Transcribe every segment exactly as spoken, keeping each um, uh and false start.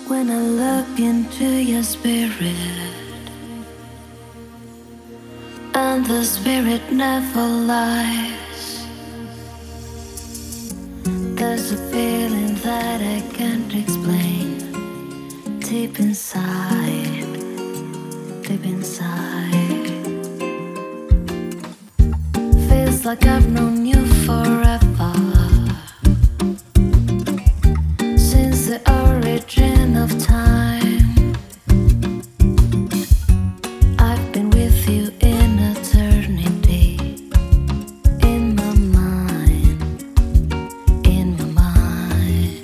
When I look into your spirit, and the spirit never lies, there's a feeling that I can't explain. Deep inside, deep inside, feels like I've known you forever, since the origin of time. I've been with you in eternity, in my mind, in my mind.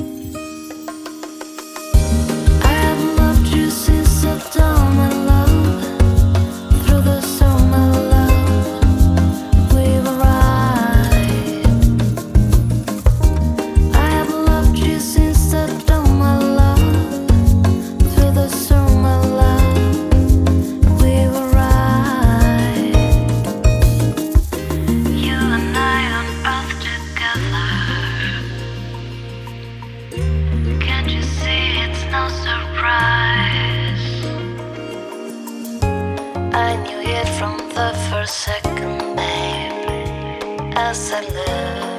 I have loved you since the dawn, my love. Through the storm, my love, we were right. I have loved you since the dawn, my love. Through the storm, my love, we were right. You and I on earth together. Can't you see it's no surprise? I knew it from the first second, babe, as I lived.